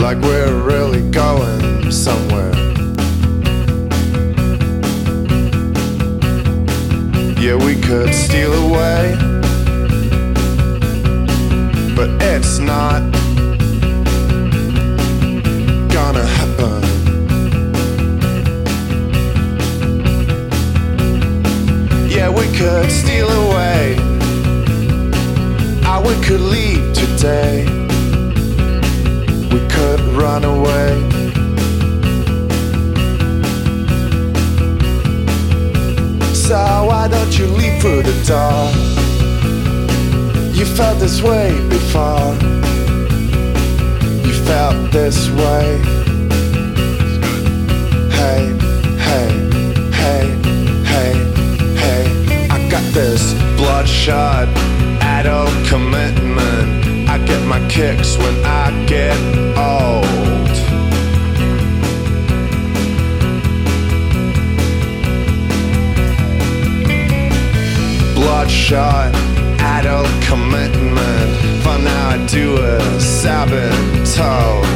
like we're really going somewhere. Yeah, we could steal away, but it's not gonna happen. Yeah, we could steal away, or we could leave today. We could run away. So why don't you leave through the door? You felt this way before. You felt this way. Hey, hey, hey, hey, hey. I got this bloodshot adult commitment. I get my kicks when I get old. Bloodshot adult commitment. For now I do as I've been told.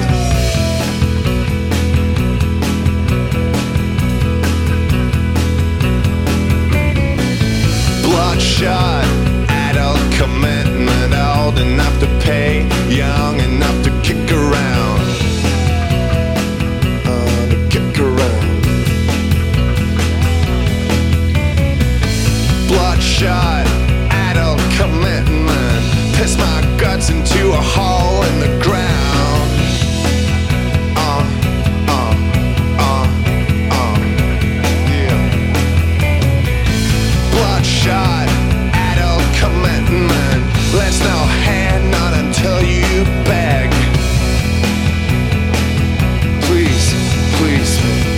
Bloodshot adult commitment. Old enough to pay, young enough to kick around. To kick around. Bloodshot adult commitment. Piss my guts into a hole in the ground. Yeah. Bloodshot adult commitment. Let's no hand, not until you beg. Please, please.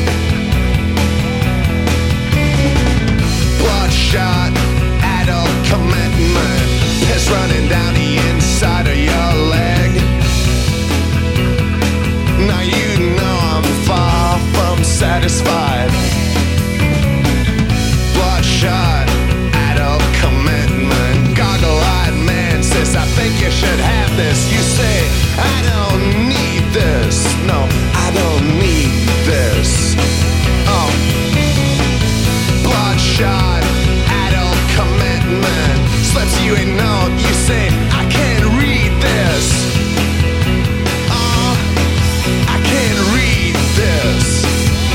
Bloodshot adult commitment. Piss running down the inside of your leg. Now you know I'm far from satisfied. Bloodshot adult commitment. Goggle-eyed man says, I think you should have this. You say, I don't need this. No, I don't need this. Bloodshot adult commitment. Slips you a note, you say, I can't read this. I can't read this.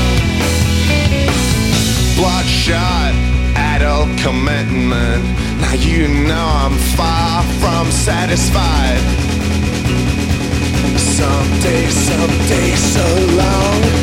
Bloodshot adult commitment. Now you know I'm far from satisfied. Someday, so long.